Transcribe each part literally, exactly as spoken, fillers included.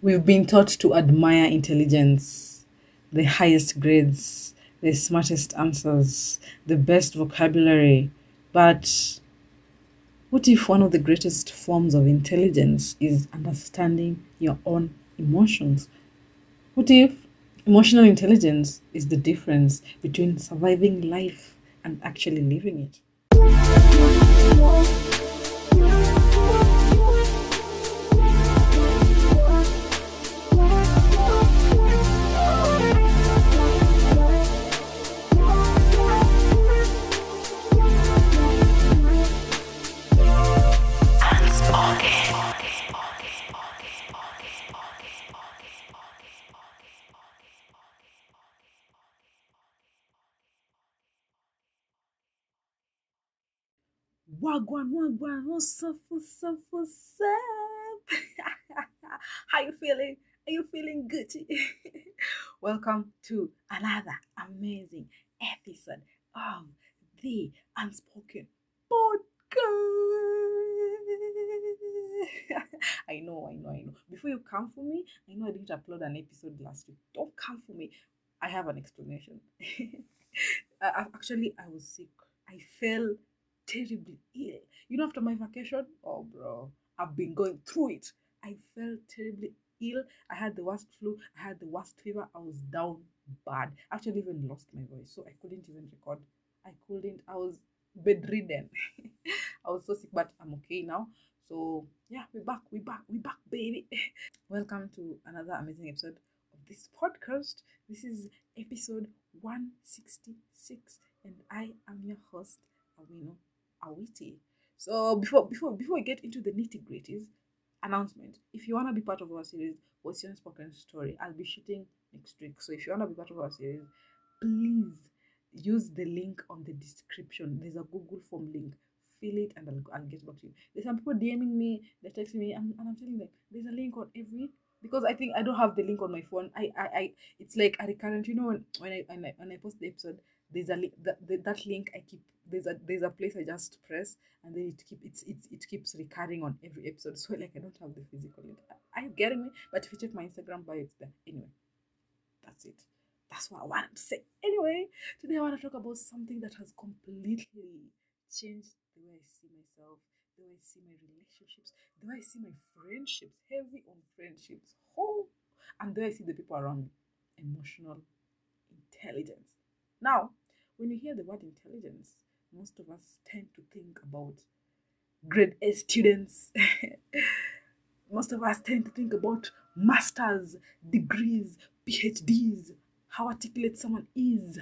We've been taught to admire intelligence, the highest grades, the smartest answers, the best vocabulary. But what if one of the greatest forms of intelligence is understanding your own emotions? What if emotional intelligence is the difference between surviving life and actually living it? Wagwan, wagwan, what's up, what's up, what's up? How you feeling? Are you feeling good? Welcome to another amazing episode of the Unspoken Podcast. I know, I know, I know. Before you come for me, I know I didn't upload an episode last week. Don't come for me. I have an explanation. I, I- actually, I was sick. I fell terribly ill. You know, after my vacation, oh, bro, I've been going through it. I felt terribly ill. I had the worst flu. I had the worst fever. I was down bad. Actually, even lost my voice, so I couldn't even record. I couldn't. I was bedridden. I was so sick, but I'm okay now. So yeah, we're back. We're back. We're back, baby. Welcome to another amazing episode of this podcast. This is episode one sixty-six, and I am your host, Awino Awiti. So before before before we get into the nitty gritties, announcement. If you wanna be part of our series, What's Your Unspoken Story? I'll be shooting next week. So if you wanna be part of our series, please use the link on the description. There's a Google form link. Fill it and I'll, I'll get back to you. There's some people DMing me, they're texting me, and, and I'm telling them there's a link on every, because I think I don't have the link on my phone. I I, I It's like a recurrent. You know, when when I when I, when I post the episode, there's a link, that, that that link I keep, there's a there's a place I just press, and then it keep it's, it's it keeps recurring on every episode. So like I don't have the physical link. Are you getting me? But if you check my Instagram bio, it's there. Anyway, that's it. That's what I wanted to say. Anyway, today I want to talk about something that has completely changed the way I see myself, the way I see my relationships, the way I see my friendships, heavy on friendships, oh, and the way I see the people around me. Emotional intelligence. Now, when you hear the word intelligence, most of us tend to think about grade A students. Most of us tend to think about masters, degrees, PhDs, how articulate someone is,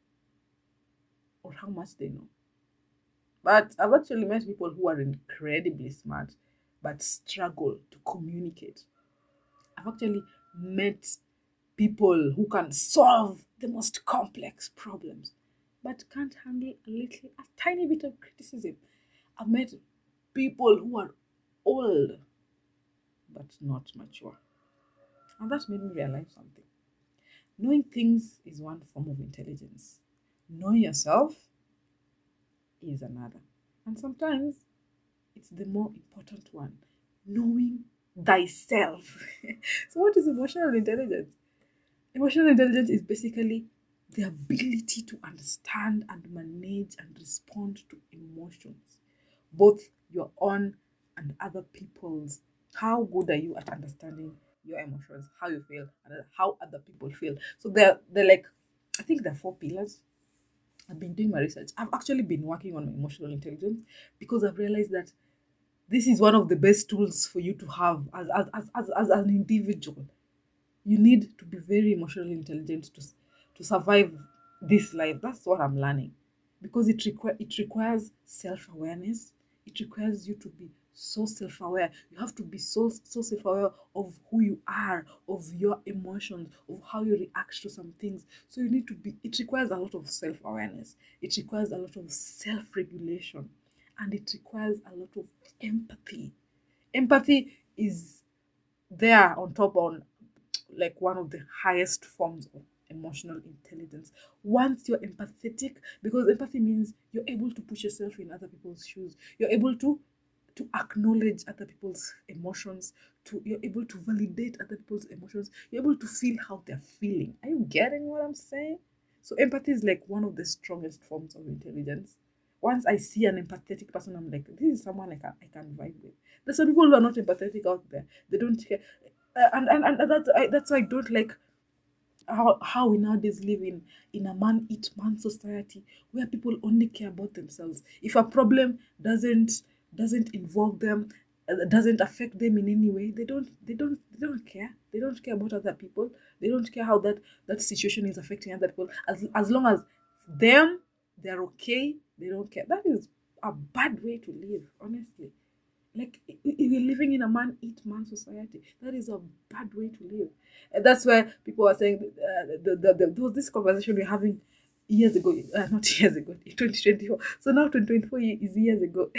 or how much they know. But I've actually met people who are incredibly smart but struggle to communicate. I've actually met people who can solve the most complex problems but can't handle a little, a tiny bit of criticism. I've met people who are old but not mature. And that made me realize something. Knowing things is one form of intelligence. Knowing yourself is another. And sometimes it's the more important one. Knowing thyself. So, what is emotional intelligence? Emotional intelligence is basically the ability to understand and manage and respond to emotions, both your own and other people's. How good are you at understanding your emotions, how you feel, and how other people feel? So they're they're like, I think there are four pillars. I've been doing my research. I've actually been working on my emotional intelligence because I've realized that this is one of the best tools for you to have as as, as, as, as an individual. You need to be very emotionally intelligent to to survive this life. That's what I'm learning, because it require it requires self-awareness. It requires you to be so self-aware. You have to be so so self-aware of who you are, of your emotions, of how you react to some things. So you need to be, it requires a lot of self-awareness. It requires a lot of self-regulation, and it requires a lot of empathy. Empathy is there on top, on like one of the highest forms of emotional intelligence. Once you're empathetic, because empathy means you're able to put yourself in other people's shoes, you're able to to acknowledge other people's emotions, to you're able to validate other people's emotions, you're able to feel how they're feeling. Are you getting what I'm saying? So empathy is like one of the strongest forms of intelligence. Once I see an empathetic person, I'm like, this is someone I can I can vibe with. There's some people who are not empathetic out there. They don't care, uh, and, and and that's I, that's why I don't like how how we nowadays live in in a man eat man society where people only care about themselves. If a problem doesn't doesn't involve them, uh, doesn't affect them in any way, they don't they don't they don't care. They don't care about other people. They don't care how that that situation is affecting other people. As as long as them they're okay, they don't care. That is a bad way to live, honestly. Like i- i- we're living in a man eat man society. That is a bad way to live. And that's where people are saying uh, the, the, the, there was this conversation we are having years ago, uh, not years ago, in twenty twenty-four. So now twenty twenty-four is years ago.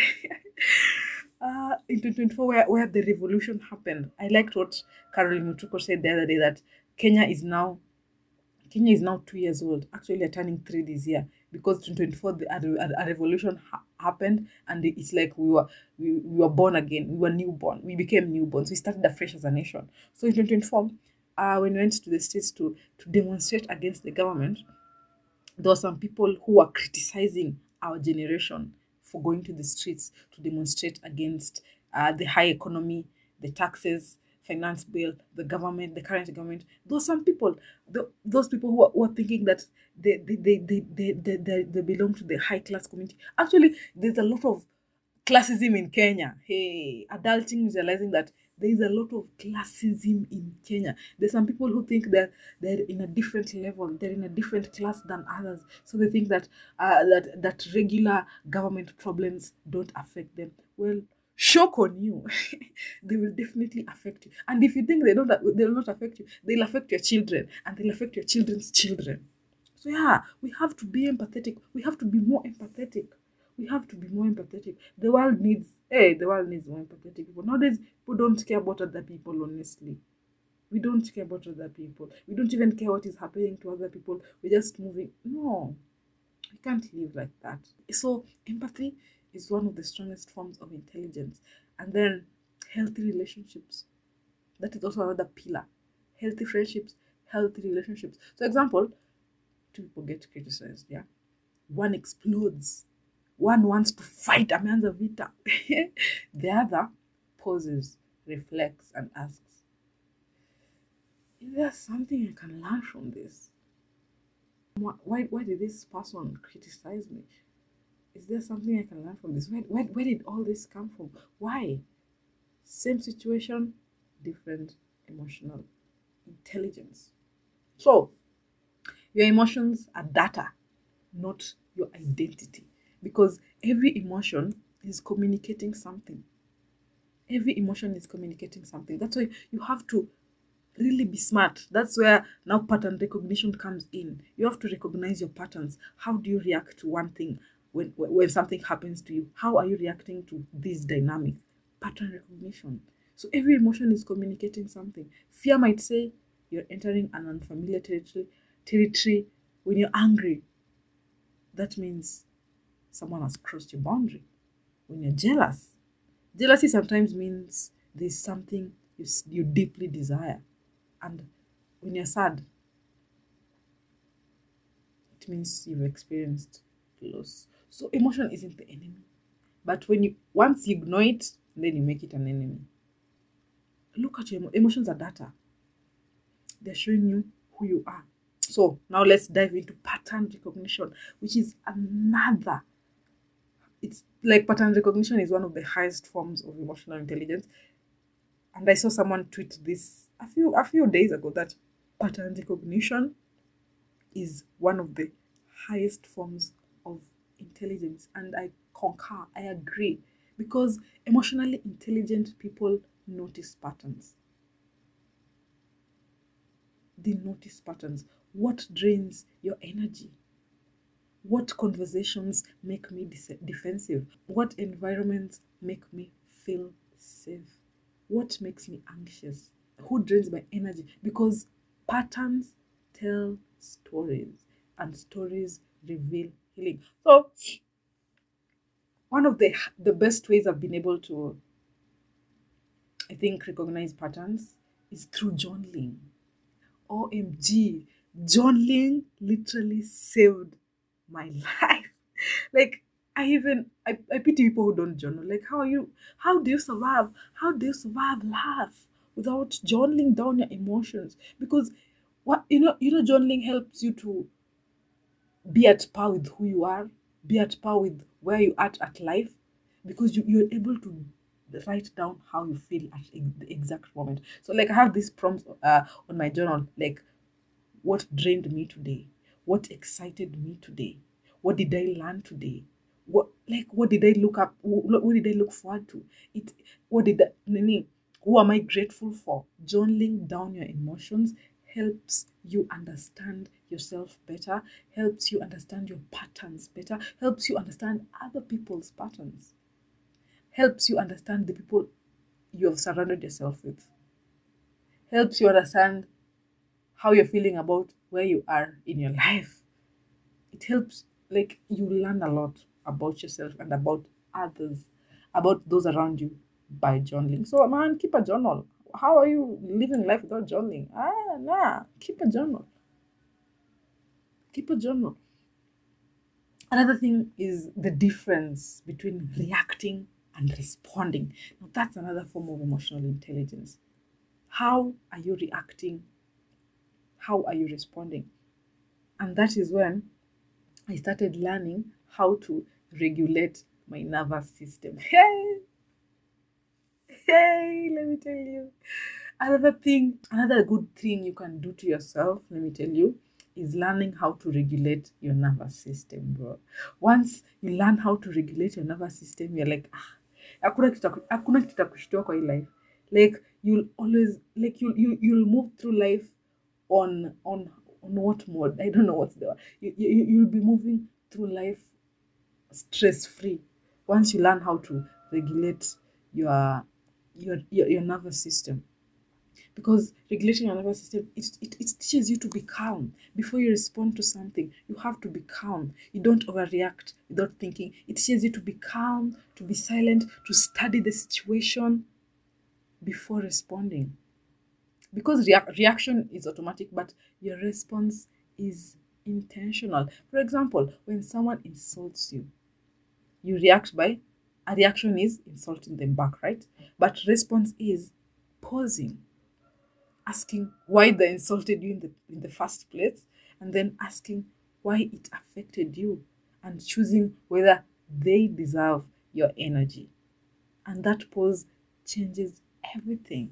uh, in twenty twenty-four, where, where the revolution happened. I liked what Caroline Mutuko said the other day that Kenya is now Kenya is now two years old. Actually, they're turning three this year because twenty twenty-four the, a, a, a revolution ha- happened, and it's like we were we, we were born again. We were newborn. We became newborns. We started afresh as a nation. So in twenty twenty-four, uh, when we went to the states to to demonstrate against the government, there were some people who were criticizing our generation for going to the streets to demonstrate against uh, the high economy, the taxes, finance bill, the government, the current government. Those some people, the, those people who are, who are thinking that they they, they, they, they, they, they, they belong to the high class community. Actually, there's a lot of classism in Kenya. Hey, adulting is realizing that there is a lot of classism in Kenya. There's some people who think that they're in a different level, they're in a different class than others. So they think that uh, that that regular government problems don't affect them. Well, shock on you. They will definitely affect you. And if you think they don't, they will not affect you, they'll affect your children, and they'll affect your children's children. So yeah, we have to be empathetic. We have to be more empathetic. We have to be more empathetic. The world needs, hey, the world needs more empathetic people. Nowadays, people don't care about other people, honestly. We don't care about other people. We don't even care what is happening to other people. We're just moving. No, we can't live like that. So, empathy is one of the strongest forms of intelligence. And then, healthy relationships. That is also another pillar. Healthy friendships, healthy relationships. So, example, two people get criticized, yeah? One explodes. One wants to fight, ameanza vita. The other pauses, reflects, and asks, is there something I can learn from this? Why, why did this person criticize me? Is there something I can learn from this? Where, where, where did all this come from? Why? Same situation, different emotional intelligence. So, your emotions are data, not your identity. Because every emotion is communicating something. Every emotion is communicating something. That's why you have to really be smart. That's where now pattern recognition comes in. You have to recognize your patterns. How do you react to one thing when, when something happens to you? How are you reacting to this dynamic? Pattern recognition. So every emotion is communicating something. Fear might say you're entering an unfamiliar territory. Territory. When you're angry, that means someone has crossed your boundary. When you're jealous, jealousy sometimes means there's something you, you deeply desire. And when you're sad, it means you've experienced loss. So emotion isn't the enemy. But when you once you ignore it, then you make it an enemy. Look at your emo- emotions are data. They're showing you who you are. So now let's dive into pattern recognition, which is another. It's like pattern recognition is one of the highest forms of emotional intelligence. And I saw someone tweet this a few a few days ago that pattern recognition is one of the highest forms of intelligence. And I concur, I agree. Because emotionally intelligent people notice patterns. They notice patterns. What drains your energy? What conversations make me dis- defensive? What environments make me feel safe? What makes me anxious? Who drains my energy? Because patterns tell stories, and stories reveal healing. So one of the the best ways I've been able to, I think, recognize patterns is through journaling. O M G, journaling literally saved my life. Like, I even I, I pity people who don't journal. Like, how are you how do you survive? How do you survive life without journaling down your emotions? Because what you know, you know, journaling helps you to be at par with who you are, be at par with where you are at life, because you, you're able to write down how you feel at ex- the exact moment. So, like, I have these prompts uh, on my journal, like, what drained me today? What excited me today? What did I learn today? What like what did I look up? What, what did I look forward to? It what did I, nini, who am I grateful for? Journaling down your emotions helps you understand yourself better, helps you understand your patterns better, helps you understand other people's patterns, helps you understand the people you have surrounded yourself with, helps you understand how you're feeling about where you are in your life. It helps, like, you learn a lot about yourself and about others, about those around you by journaling. So, man, keep a journal. How are you living life without journaling? Ah, nah, keep a journal. Keep a journal. Another thing is the difference between reacting and responding. Now, that's another form of emotional intelligence. How are you reacting? How are you responding? And that is when I started learning how to regulate my nervous system. Hey, hey, let me tell you. Another thing, another good thing you can do to yourself, let me tell you, is learning how to regulate your nervous system, bro. Once you learn how to regulate your nervous system, you're like, ah, hakuna kitu ya- hakuna kitu ya kushtua kwa hii life. Like, you'll always, like, you you you'll move through life on on on what mode? I don't know what's the you, you you'll be moving through life stress free once you learn how to regulate your your your, your nervous system, because regulating your nervous system, it, it, it teaches you to be calm before you respond to something. You have to be calm. You don't overreact without thinking. It teaches you to be calm, to be silent, to study the situation before responding, because rea- reaction is automatic, but your response is intentional. For example, when someone insults you, you react by, a reaction is insulting them back, right? But response is pausing, asking why they insulted you in the in the first place, and then asking why it affected you, and choosing whether they deserve your energy. And that pause changes everything.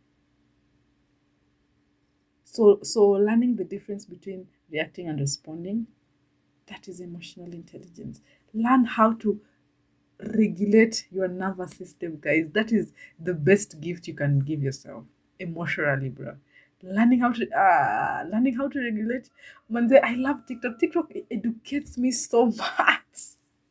So so learning the difference between reacting and responding, that is emotional intelligence. Learn how to regulate your nervous system, guys. That is the best gift you can give yourself emotionally, bro. Learning how to uh learning how to regulate. Manze, I love TikTok. TikTok educates me so much.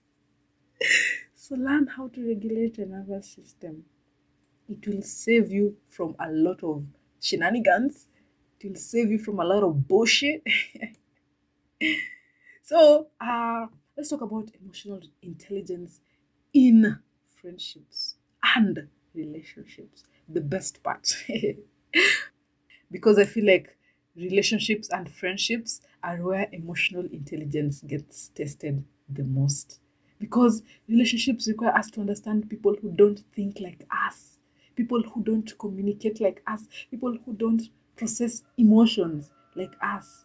So learn how to regulate your nervous system. It will save you from a lot of shenanigans. It will save you from a lot of bullshit. So, uh, let's talk about emotional intelligence in friendships and relationships. The best part. Because I feel like relationships and friendships are where emotional intelligence gets tested the most. Because relationships require us to understand people who don't think like us, people who don't communicate like us, people who don't process emotions like us.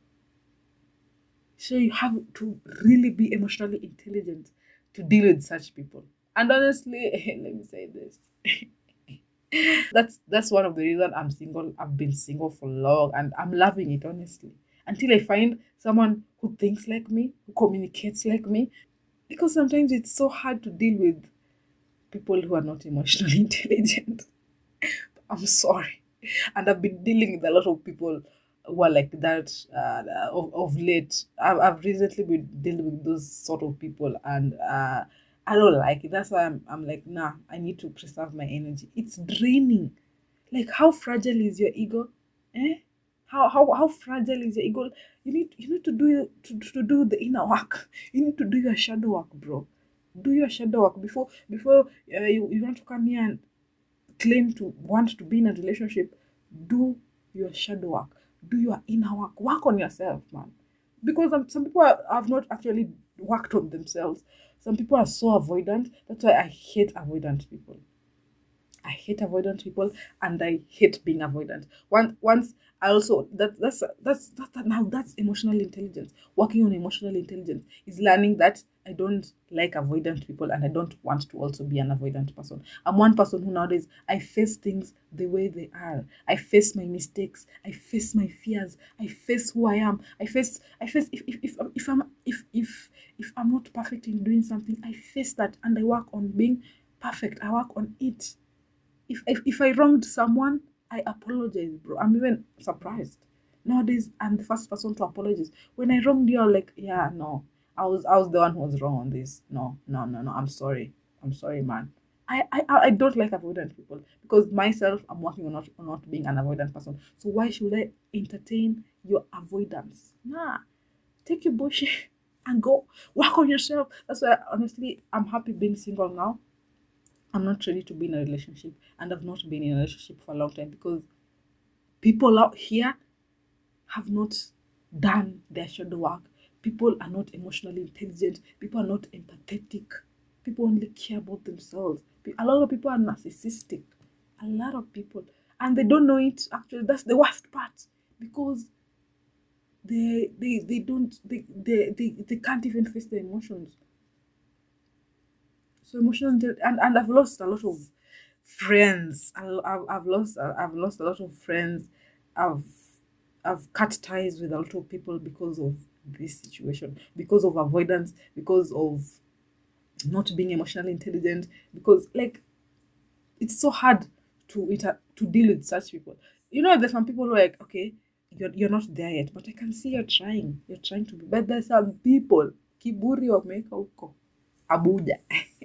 So you have to really be emotionally intelligent to deal with such people. And honestly, let me say this. that's that's one of the reasons I'm single. I've been single for long and I'm loving it, honestly. Until I find someone who thinks like me, who communicates like me. Because sometimes it's so hard to deal with people who are not emotionally intelligent. I'm sorry. And I've been dealing with a lot of people who are like that uh, of, of late. I've, I've recently been dealing with those sort of people, and uh, I don't like it. That's why I'm, I'm like, nah, I need to preserve my energy. It's draining. Like, how fragile is your ego? Eh? How, how, how fragile is your ego? You need you need to do to, to do the inner work. You need to do your shadow work, bro. Do your shadow work before before uh, you, you want to come here and claim to want to be in a relationship. Do your shadow work. Do your inner work. Work on yourself, man. Because um, some people are, have not actually worked on themselves. Some people are so avoidant. That's why I hate avoidant people. I hate avoidant people, and I hate being avoidant. Once, once I also that that's that's that, that now that's emotional intelligence. Working on emotional intelligence is learning that I don't like avoidant people, and I don't want to also be an avoidant person. I'm one person who nowadays I face things the way they are. I face my mistakes. I face my fears. I face who I am. I face I face if if if, if I'm if if if I'm not perfect in doing something, I face that and I work on being perfect. I work on it. If, if if I wronged someone, I apologize, bro. I'm even surprised. Nowadays, I'm the first person to apologize. When I wronged you, I'm like, yeah, no. I was I was the one who was wrong on this. No, no, no, no. I'm sorry. I'm sorry, man. I, I, I don't like avoidant people because myself, I'm working on not, on not being an avoidant person. So why should I entertain your avoidance? Nah, take your bullshit and go work on yourself. That's why, honestly, I'm happy being single now. I'm not ready to be in a relationship, and I've not been in a relationship for a long time because people out here have not done their shadow work. People are not emotionally intelligent. People are not empathetic. People only care about themselves. A lot of people are narcissistic. A lot of people. And they don't know it actually. That's the worst part. Because they they, they don't they, they, they, they can't even face their emotions. So emotional and and I've lost a lot of friends. I- I've, I've lost I've lost a lot of friends. I've I've cut ties with a lot of people because of this situation, because of avoidance, because of not being emotionally intelligent, because like it's so hard to inter- to deal with such people. You know, there's some people who are like, okay, you're you're not there yet, but I can see you're trying. You're trying to be. But there's some people, kiburi wameweka huko Abuja.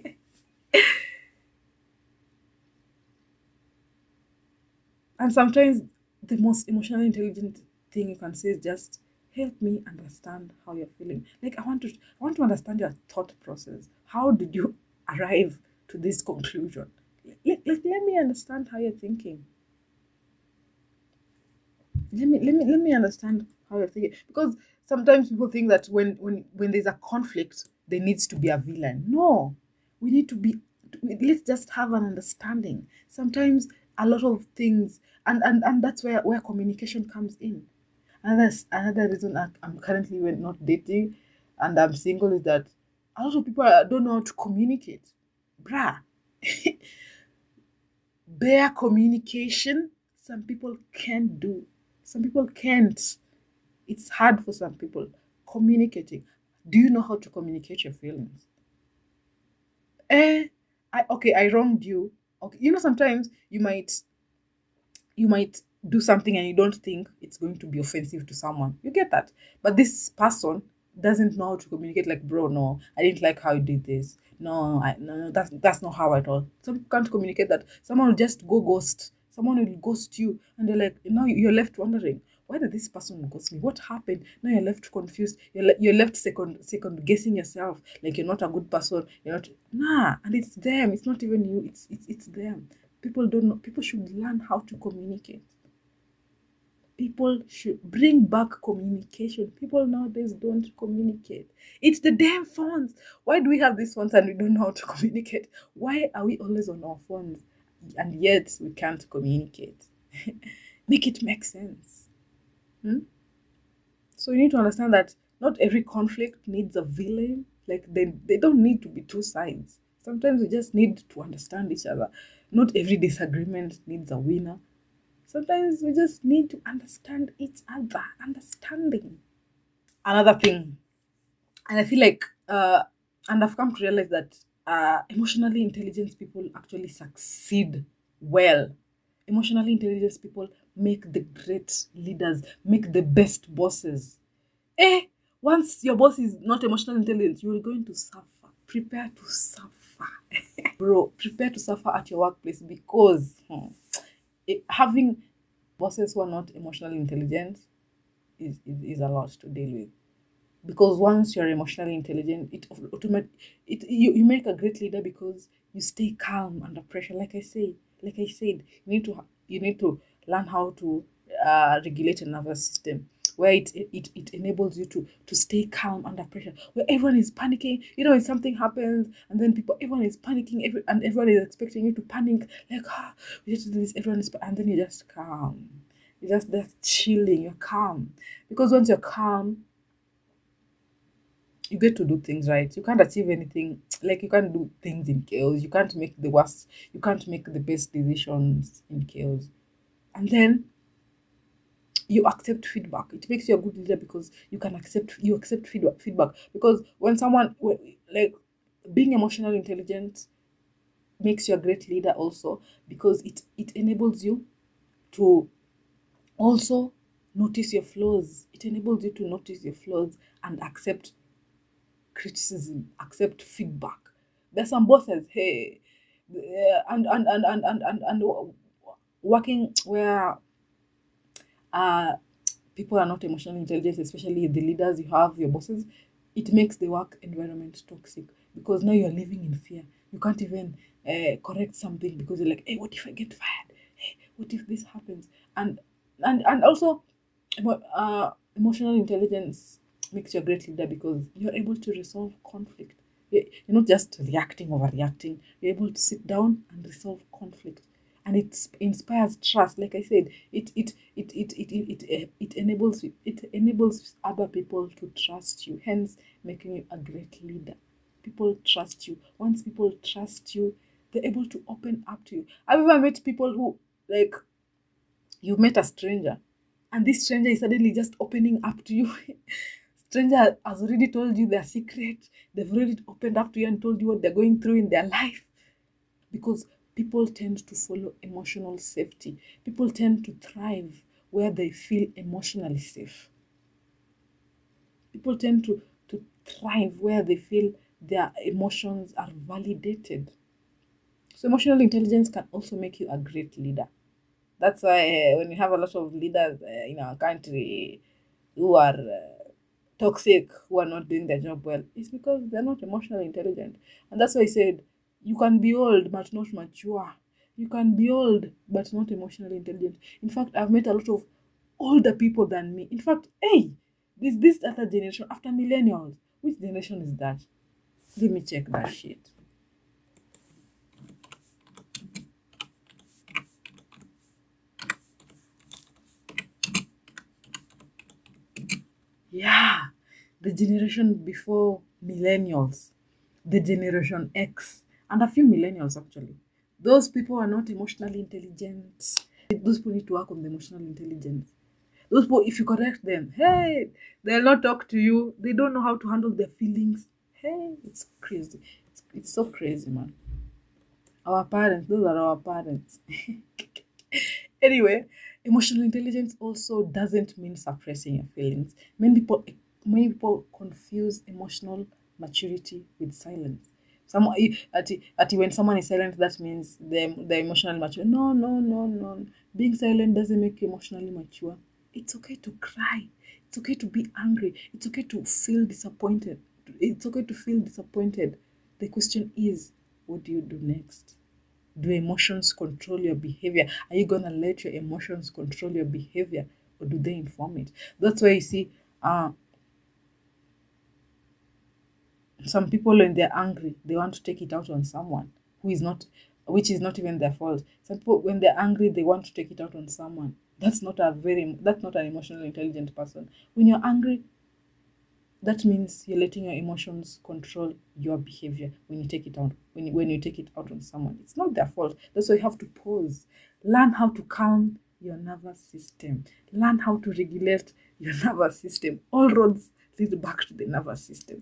And sometimes the most emotionally intelligent thing you can say is just help me understand how you're feeling. Like I want to I want to understand your thought process. How did you arrive to this conclusion? Let, let, let me understand how you're thinking. Let me let me let me understand how you're thinking. Because sometimes people think that when when when there's a conflict, there needs to be a villain. No. We need to be let's just have an understanding. Sometimes a lot of things and and, and that's where, where communication comes in. Another another reason I- I'm currently not dating and I'm single is that a lot of people are- don't know how to communicate. Bruh. Bare communication, some people can do. Some people can't. It's hard for some people. Communicating. Do you know how to communicate your feelings? Eh, I okay, I wronged you. Okay, you know sometimes you might you might do something and you don't think it's going to be offensive to someone. You get that? But this person doesn't know how to communicate like, bro, no, I didn't like how you did this. No, I no, no that's that's not how at all. Some people can't communicate that. Someone will just go ghost. Someone will ghost you and they're like, now you're left wondering, why did this person ghost me? What happened? Now you're left confused. You're, le- you're left second second guessing yourself. Like you're not a good person. You're not nah, and it's them. It's not even you. It's it's it's them. People don't know. People should learn how to communicate. People should bring back communication. People nowadays don't communicate. It's the damn phones. Why do we have these phones and we don't know how to communicate? Why are we always on our phones and yet we can't communicate? Make it make sense. Hmm? So you need to understand that not every conflict needs a villain. Like they, they don't need to be two sides. Sometimes we just need to understand each other. Not every disagreement needs a winner. Sometimes we just need to understand each other. Understanding. Another thing, and I feel like, uh, and I've come to realize that uh, emotionally intelligent people actually succeed well. Emotionally intelligent people make the great leaders, make the best bosses. Eh, once your boss is not emotionally intelligent, you're going to suffer. Prepare to suffer. Bro, prepare to suffer at your workplace because hmm, it, having bosses who are not emotionally intelligent is, is, is a lot to deal with. Because once you're emotionally intelligent, it automatic it you, you make a great leader because you stay calm under pressure. Like I say, like I said, you need to ha- you need to learn how to uh, regulate a nervous system where it, it it enables you to to stay calm under pressure. Where everyone is panicking, you know, when something happens and then people everyone is panicking, every, and everyone is expecting you to panic. Like ah, we have to do this. Everyone is, pa-" and then you just calm. You're just there chilling. You're calm because once you're calm you get to do things right. You can't achieve anything like you can't do things in chaos. You can't make the worst. You can't make the best decisions in chaos. And then you accept feedback. It makes you a good leader because you can accept you accept feedback. Feedback because when someone when- like being emotional intelligent makes you a great leader also because it it enables you to also notice your flaws. It enables you to notice your flaws and accept criticism, accept feedback. There's some bosses, hey, uh, and, and, and, and, and, and, and working where uh, people are not emotionally intelligent, especially the leaders you have, your bosses, it makes the work environment toxic because now you're living in fear. You can't even uh, correct something because you're like, hey, what if I get fired? Hey, what if this happens? And and and also, emo- uh, emotional intelligence makes you a great leader because you're able to resolve conflict. You- You're not just reacting, overreacting. You're able to sit down and resolve conflict, and it inspires trust. Like I said, it it it it it it, it, uh, it enables it enables other people to trust you. Hence, making you a great leader. People trust you. Once people trust you, they're able to open up to you. I've ever met people who like you've met a stranger and this stranger is suddenly just opening up to you. Stranger has already told you their secret. They've already opened up to you and told you what they're going through in their life because people tend to follow emotional safety. People tend to thrive where they feel emotionally safe. People tend to, to thrive where they feel their emotions are validated. So emotional intelligence can also make you a great leader. That's why uh, when you have a lot of leaders uh, in our country who are uh, toxic, who are not doing their job well, it's because they're not emotionally intelligent. And that's why I said you can be old but not mature. You can be old but not emotionally intelligent. In fact, I've met a lot of older people than me. In fact, hey, this this other generation after millennials. Which generation is that? Let me check that shit. Yeah, the generation before millennials, the generation X, and a few millennials actually. Those people are not emotionally intelligent. Those people need to work on the emotional intelligence. Those people, if you correct them, hey, they'll not talk to you. They don't know how to handle their feelings. Hey, it's crazy. It's, it's so crazy, man. Our parents, those are our parents. Anyway, emotional intelligence also doesn't mean suppressing your feelings. Many people many people confuse emotional maturity with silence. Some at, at when someone is silent, that means they're, they're emotionally mature. No, no, no, no. Being silent doesn't make you emotionally mature. It's okay to cry. It's okay to be angry. It's okay to feel disappointed. It's okay to feel disappointed. The question is, what do you do next? Do emotions control your behavior? Are you gonna let your emotions control your behavior, or do they inform it? That's why you see, uh, some people when they're angry, they want to take it out on someone who is not, which is not even their fault. Some people when they're angry, they want to take it out on someone. That's not a very that's not an emotionally intelligent person. When you're angry, that means you're letting your emotions control your behavior when you take it out when you, when you take it out on someone. It's not their fault. That's why you have to pause, learn how to calm your nervous system, learn how to regulate your nervous system. All roads lead back to the nervous system.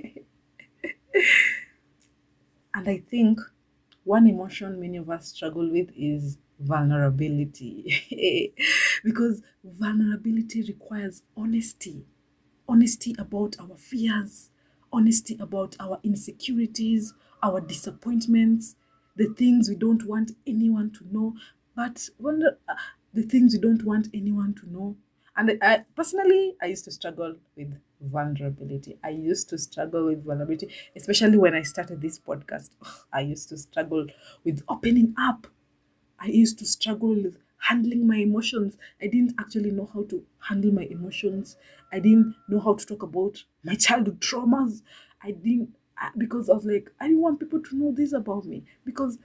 And I think one emotion many of us struggle with is vulnerability. Because vulnerability requires honesty, honesty about our fears, honesty about our insecurities, our disappointments, the things we don't want anyone to know, but wonder, uh, the things we don't want anyone to know. And I personally, I used to struggle with vulnerability. I used to struggle with vulnerability, especially when I started this podcast. I used to struggle with opening up. I used to struggle with handling my emotions. I didn't actually know how to handle my emotions. I didn't know how to talk about my childhood traumas. I didn't, I- because I was like, I didn't want people to know this about me because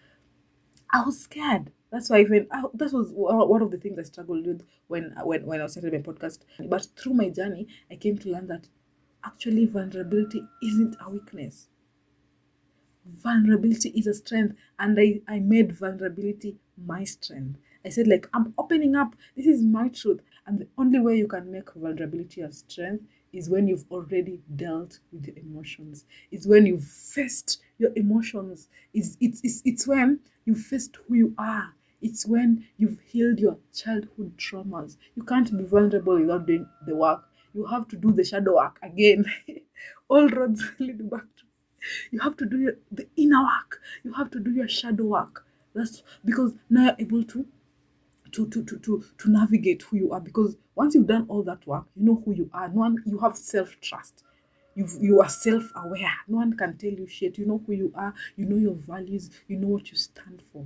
I was scared. That's why even I, that was one one of the things I struggled with when when when I started my podcast. But through my journey, I came to learn that actually vulnerability isn't a weakness. Vulnerability is a strength, and I, I made vulnerability my strength. I said, like, I'm opening up. This is my truth. And the only way you can make vulnerability a strength is when you've already dealt with your emotions. It's when you've faced your emotions. It's, it's, it's, it's when you faced who you are. It's when you've healed your childhood traumas. You can't be vulnerable without doing the work. You have to do the shadow work again. All roads lead back to, you have to do your, the inner work. You have to do your shadow work. That's because now you're able to to to to to, to navigate who you are. Because once you've done all that work, you know who you are. No one, you have self trust. You you are self aware. No one can tell you shit. You know who you are. You know your values. You know what you stand for.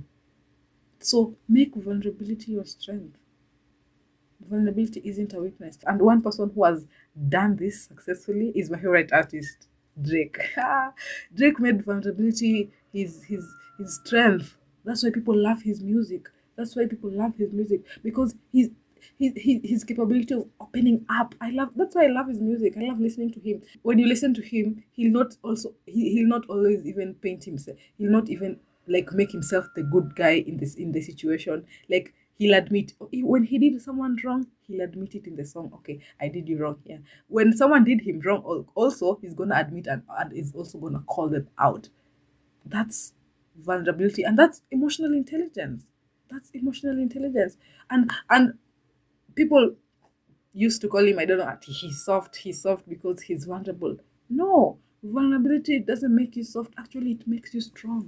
So make vulnerability your strength. Vulnerability isn't a weakness. And one person who has done this successfully is my favorite artist, Drake. Drake made vulnerability his his his strength. That's why people love his music. That's why people love his music because he's his, his, his capability of opening up. I love that's why I love his music. I love listening to him. When you listen to him, he'll not also he, he'll not always even paint himself. He'll not even like make himself the good guy in this in the situation. Like he'll admit when he did someone wrong, he'll admit it in the song. Okay, I did you wrong. Yeah. When someone did him wrong, also he's gonna admit and, and is also gonna call them out. That's vulnerability and that's emotional intelligence. That's emotional intelligence. And and people used to call him, I don't know, he's soft, he's soft because he's vulnerable. No, vulnerability doesn't make you soft. Actually, it makes you strong.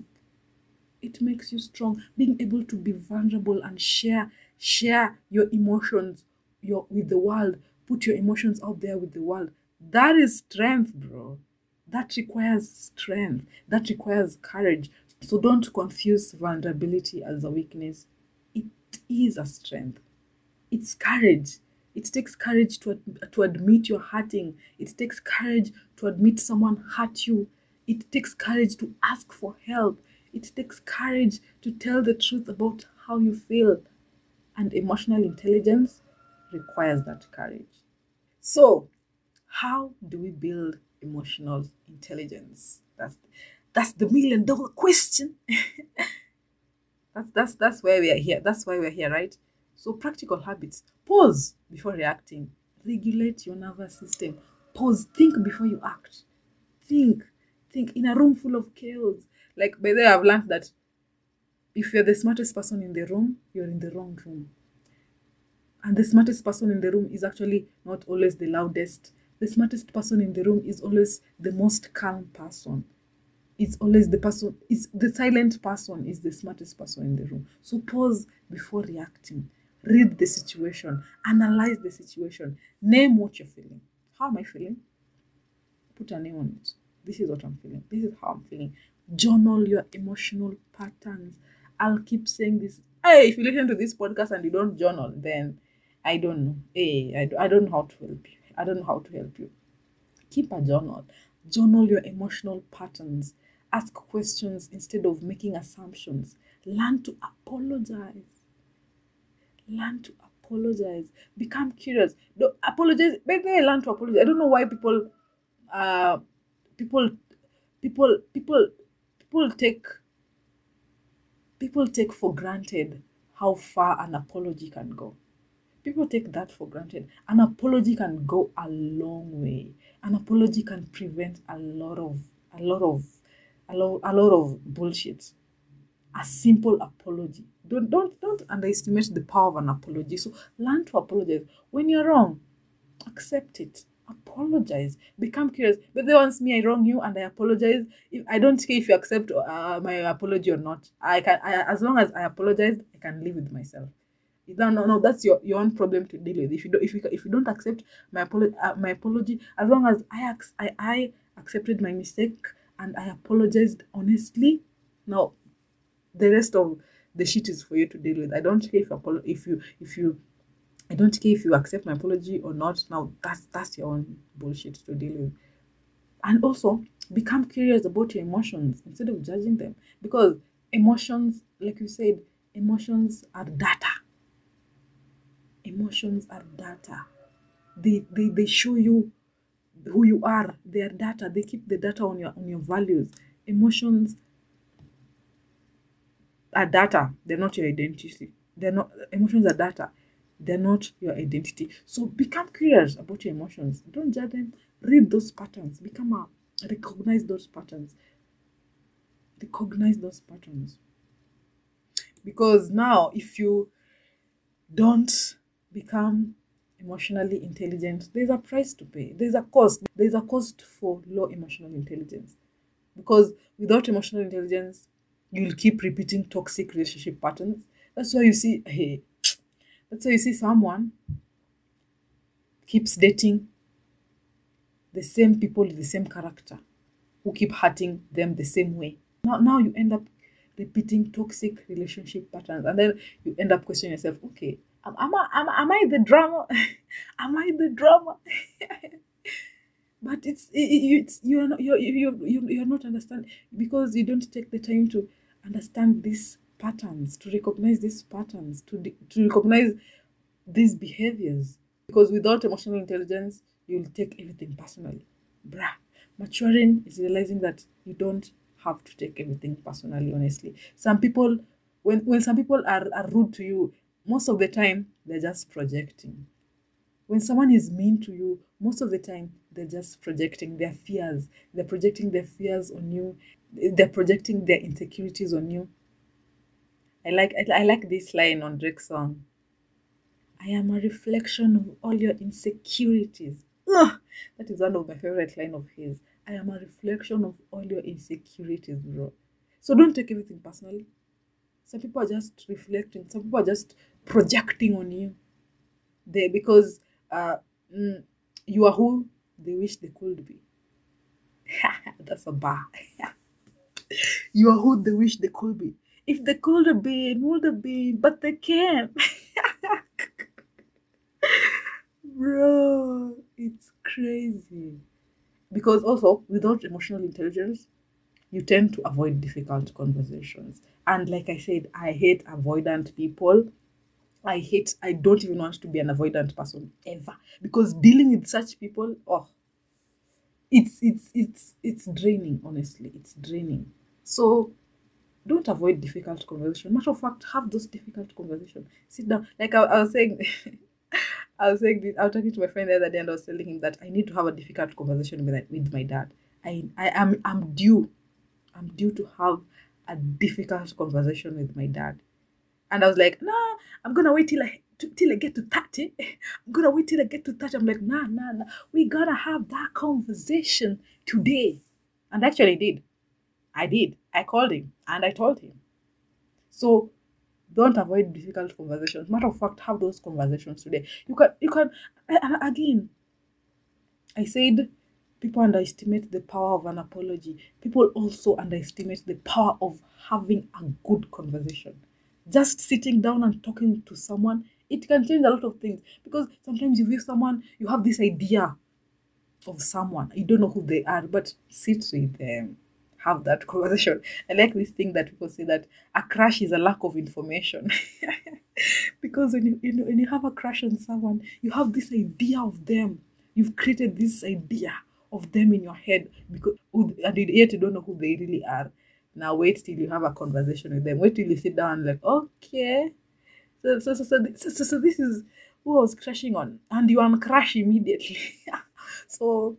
It makes you strong. Being able to be vulnerable and share share your emotions your with the world, put your emotions out there with the world. That is strength, bro. That requires strength. That requires courage. So don't confuse vulnerability as a weakness. It is a strength. It's courage. It takes courage to, to admit you're hurting. It takes courage to admit someone hurt you. It takes courage to ask for help. It takes courage to tell the truth about how you feel. And emotional intelligence requires that courage. So, how do we build emotional intelligence? That's that's the million dollar question. That's that's that's where we are here. That's why we're here, right? So practical habits. Pause before reacting. Regulate your nervous system. Pause. Think before you act. Think. Think in a room full of chaos. Like by the way, I've learned that if you're the smartest person in the room, you're in the wrong room. And the smartest person in the room is actually not always the loudest. The smartest person in the room is always the most calm person. It's always the person, it's the silent person is the smartest person in the room. So pause before reacting. Read the situation. Analyze the situation. Name what you're feeling. How am I feeling? Put a name on it. This is what I'm feeling. This is how I'm feeling. Journal your emotional patterns. I'll keep saying this. Hey, if you listen to this podcast and you don't journal, then I don't know. Hey, I, I don't know how to help you. I don't know how to help you. Keep a journal. Journal your emotional patterns. Ask questions instead of making assumptions. Learn to apologize. Learn to apologize. Become curious. Don't apologize. Maybe I learn to apologize. I don't know why people, uh, people, people, people, people take, people take for granted how far an apology can go. People take that for granted. An apology can go a long way. An apology can prevent a lot of, a lot of, a lot, a lot of bullshit. A simple apology. Don't don't don't underestimate the power of an apology. So learn to apologize. When you're wrong, accept it. Apologize. Become curious. But then once me I wrong you and I apologize, if I don't care if you accept uh, my apology or not. I can I, as long as I apologize, I can live with myself. No, no, no. That's your, your own problem to deal with. If you don't, if you if you don't accept my apology, uh, my apology, as long as I, ac- I I accepted my mistake and I apologized honestly, now the rest of the shit is for you to deal with. I don't care if you apolo- if you if you I don't care if you accept my apology or not. Now that's that's your own bullshit to deal with. And also become curious about your emotions instead of judging them, because emotions, like you said, emotions are data. Emotions are data. They they, they show you who you are. They are data. They keep the data on your on your values. Emotions are data. They're not your identity. They're not Emotions are data. They're not your identity. So become curious about your emotions. Don't judge them. Read those patterns. Become a recognize those patterns. Recognize those patterns. Because now, if you don't become emotionally intelligent, there's a price to pay. There's a cost. There's a cost for low emotional intelligence. Because without emotional intelligence, you'll keep repeating toxic relationship patterns. That's why you see, hey, that's why you see someone keeps dating the same people with the same character who keep hurting them the same way. Now, now you end up repeating toxic relationship patterns, and then you end up questioning yourself. Okay, am, am, I, am, am I the drama? Am I the drama? But it's it, it's you're not you're, you're you're you're not understanding, because you don't take the time to understand these patterns, to recognize these patterns, to de- to recognize these behaviors. Because without emotional intelligence, you'll take everything personally. Bruh. Maturing is realizing that you don't have to take everything personally, honestly. Some people, when, when some people are, are rude to you, most of the time, they're just projecting. When someone is mean to you, most of the time, they're just projecting their fears. They're projecting their fears on you. They're projecting their insecurities on you. I like I, I like this line on Drake's song. I am a reflection of all your insecurities. Ugh, that is one of my favorite line of his. I am a reflection of all your insecurities, bro. So don't take everything personally. Some people are just reflecting. Some people are just projecting on you. They because uh mm, you are who they wish they could be. That's a bar. You are who they wish they could be. If they could have been, would have been, but they can't. Bro, it's crazy. Because also, without emotional intelligence, you tend to avoid difficult conversations. And like I said, I hate avoidant people. I hate, I don't even want to be an avoidant person ever. Because dealing with such people, oh, it's it's it's it's draining, honestly. It's draining. So don't avoid difficult conversation. Matter of fact, have those difficult conversations. Sit down. Like I, I was saying, I was saying this. I was talking to my friend the other day, and I was telling him that I need to have a difficult conversation with with my dad. I I am I'm due. I'm due to have a difficult conversation with my dad. And I was like, nah, I'm gonna wait till I t- till I get to thirty. I'm gonna wait till I get to thirty. I'm like, nah, nah, nah. We gotta have that conversation today. And actually I did. I did. I called him and I told him. So don't avoid difficult conversations. Matter of fact, have those conversations today. You can you can and again, I said people underestimate the power of an apology. People also underestimate the power of having a good conversation. Just sitting down and talking to someone, it can change a lot of things. Because sometimes you view someone, you have this idea of someone, you don't know who they are, but sit with them, have that conversation. I like this thing that people say that a crush is a lack of information. Because when you, you know, when you have a crush on someone, you have this idea of them. You've created this idea of them in your head, because and yet you don't know who they really are. Now wait till you have a conversation with them. Wait till you sit down and like, okay, so so so so, so, so, so this is who I was crushing on, and you uncrush immediately. So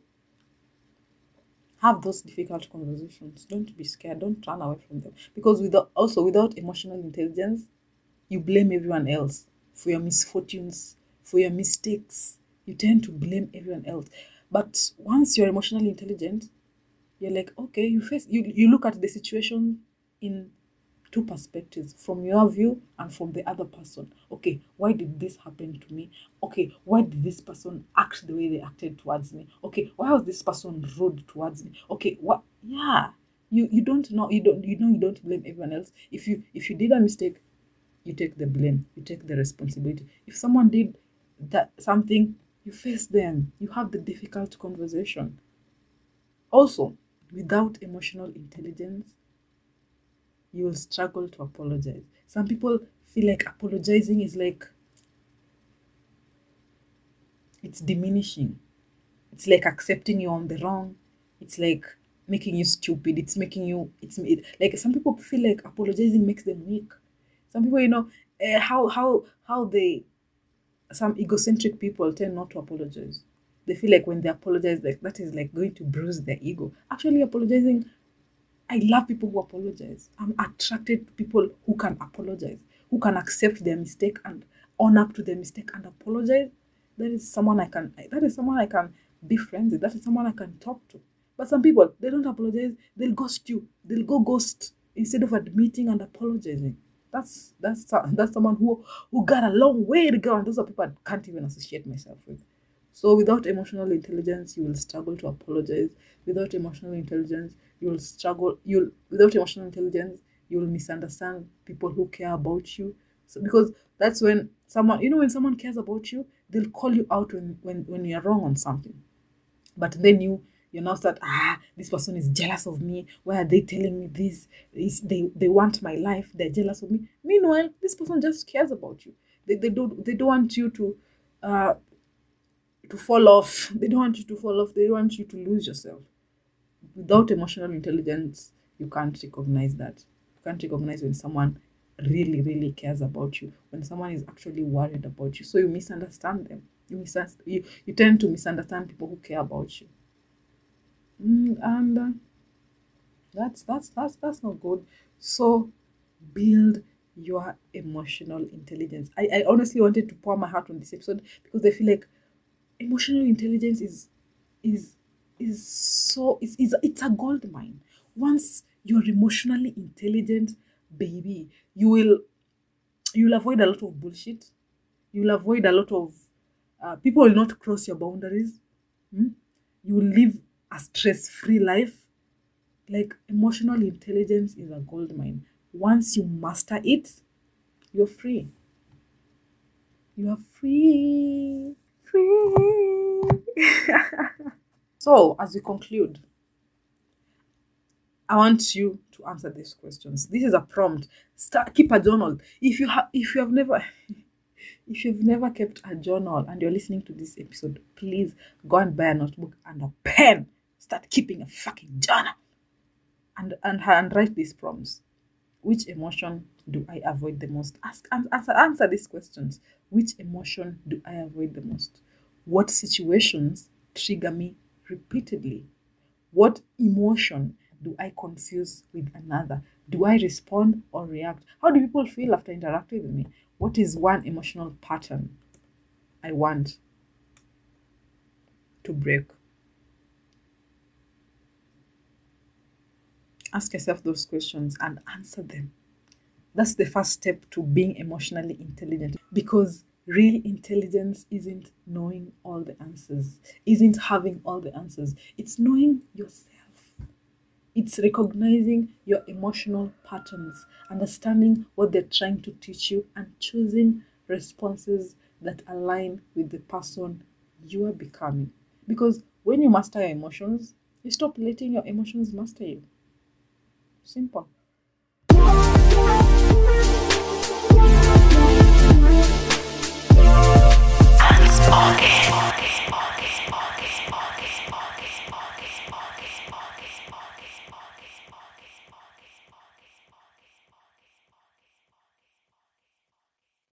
have those difficult conversations. Don't be scared. Don't run away from them. Because without also without emotional intelligence, you blame everyone else for your misfortunes, for your mistakes. You tend to blame everyone else. But once you're emotionally intelligent, you're like, okay, you face you, you look at the situation in two perspectives, from your view and from the other person. Okay, why did this happen to me? Okay, why did this person act the way they acted towards me? Okay, why was this person rude towards me? Okay, what? Yeah, you you don't know. You don't you know you don't blame everyone else. If you if you did a mistake, you take the blame. You take the responsibility. If someone did that something, you face them. You have the difficult conversation. Also, without emotional intelligence, you will struggle to apologize. Some people feel like apologizing is like it's diminishing. It's like accepting you're on the wrong. It's like making you stupid. It's making you. It's it, like some people feel like apologizing makes them weak. Some people, you know, uh, how how how they some egocentric people tend not to apologize. They feel like when they apologize, like that is like going to bruise their ego. Actually, apologizing, I love people who apologize. I'm attracted to people who can apologize, who can accept their mistake and own up to their mistake and apologize. That is someone I can. That is someone I can be friends with. That is someone I can talk to. But some people, they don't apologize. They'll ghost you. They'll go ghost instead of admitting and apologizing. That's that's that's someone who who got a long way to go, and those are people I can't even associate myself with. So without emotional intelligence, you will struggle to apologize. Without emotional intelligence, you will struggle. You'll without emotional intelligence, you will misunderstand people who care about you. So because that's when someone, you know, when someone cares about you, they'll call you out when when when you're wrong on something. But then you you now start, ah, this person is jealous of me. Why are they telling me this? Is they they want my life? They're jealous of me. Meanwhile, this person just cares about you. They they don't they don't want you to uh to fall off. They don't want you to fall off. They want you to lose yourself. Without emotional intelligence, you can't recognize that. You can't recognize when someone really, really cares about you, when someone is actually worried about you. So you misunderstand them. You misunderstand, you, you tend to misunderstand people who care about you. Mm, and uh, that's that's that's that's not good. So build your emotional intelligence. I, I honestly wanted to pour my heart on this episode because I feel like emotional intelligence is is is so it's, it's it's a gold mine. Once you're emotionally intelligent, baby, you will you'll avoid a lot of bullshit. You'll avoid a lot of uh, people will not cross your boundaries. Hmm? You will live a stress-free life. Like emotional intelligence is a gold mine. Once you master it, you're free. You are free. Free. So, as we conclude, I want you to answer these questions. This is a prompt. Start keep a journal. If you have if you have never if you've never kept a journal and you're listening to this episode, please go and buy a notebook and a pen. Start keeping a fucking journal. And and, and write these prompts. Which emotion do I avoid the most? Ask answer answer these questions. Which emotion do I avoid the most? What situations trigger me repeatedly? What emotion do I confuse with another? Do I respond or react? How do people feel after interacting with me? What is one emotional pattern I want to break? Ask yourself those questions and answer them. That's the first step to being emotionally intelligent, because real intelligence isn't knowing all the answers, isn't having all the answers. It's knowing yourself. It's recognizing your emotional patterns, understanding what they're trying to teach you, and choosing responses that align with the person you are becoming. Because when you master your emotions, you stop letting your emotions master you. Simple. Unspoken.